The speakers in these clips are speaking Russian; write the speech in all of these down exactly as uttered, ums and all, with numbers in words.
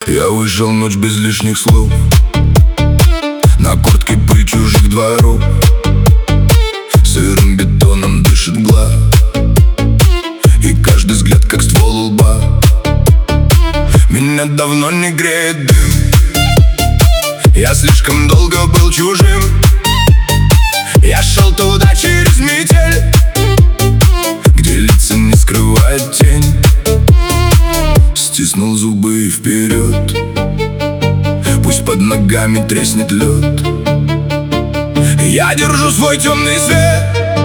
Я вышел ночь без лишних слов, на куртке пыль чужих дворов. Сырым бетоном дышит мгла, и каждый взгляд как ствол лба. Меня давно не греет дым, я слишком долго был чужим. Я шел туда через метель, где лица не скрывает тень. Стиснул зубы и вперед, пусть под ногами треснет лед. Я держу свой темный свет,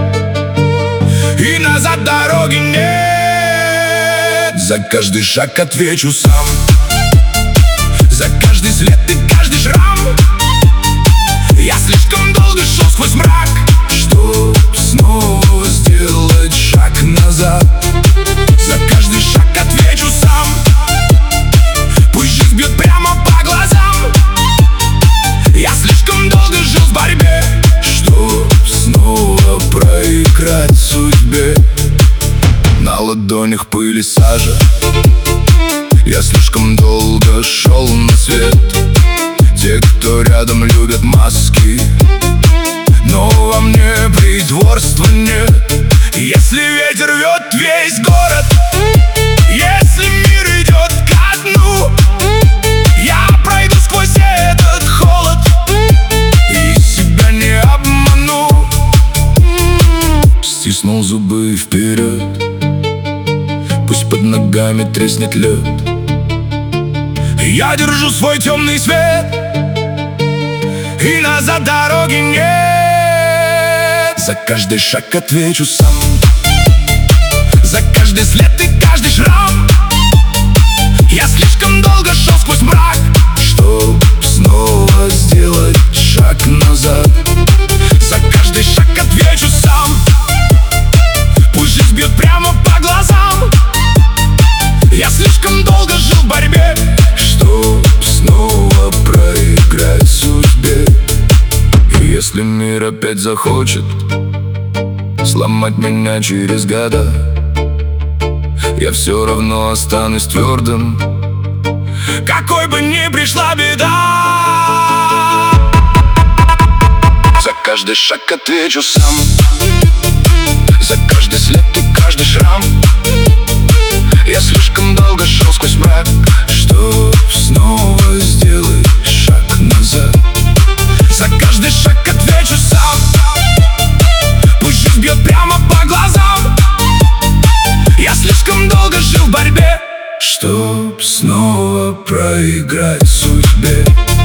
и назад дороги нет. За каждый шаг отвечу сам, за каждый след и каждый шрам. Я слишком долго шел сквозь мрак, чтоб снова сделать шаг назад. За каждый шаг отвечу сам, пусть жизнь бьет прямо по глазам. Я слишком долго жил в борьбе, чтоб снова проиграть судьбе. На ладонях пыль и сажа, я слишком долго шел на свет. Те, кто рядом, любят маски, но во мне притворства нет. Если ветер рвет весь город, если мир идет ко дну, я пройду сквозь этот холод и себя не обману. Стиснул зубы вперед, пусть под ногами треснет лед. Я держу свой темный свет, и назад дороги нет. За каждый шаг отвечу сам, за каждый след и каждый шрам. Я слишком долго шел сквозь мрак, чтоб снова сделать шаг назад. За каждый шаг отвечу сам, пусть жизнь бьет прямо по глазам. Я слишком долго жил в борьбе, чтоб снова проиграть судьбе. И если мир опять захочет сломать меня через года, я все равно останусь твердым, какой бы ни пришла беда. За каждый шаг отвечу сам, за каждый след и каждый шрам. Я слишком долго шел сквозь мрак, чтоб снова сделать шаг назад. За каждый шаг отвечу сам, пусть жизнь бьет прямо по глазам. Я слишком долго жил в борьбе, чтоб снова проиграть судьбе.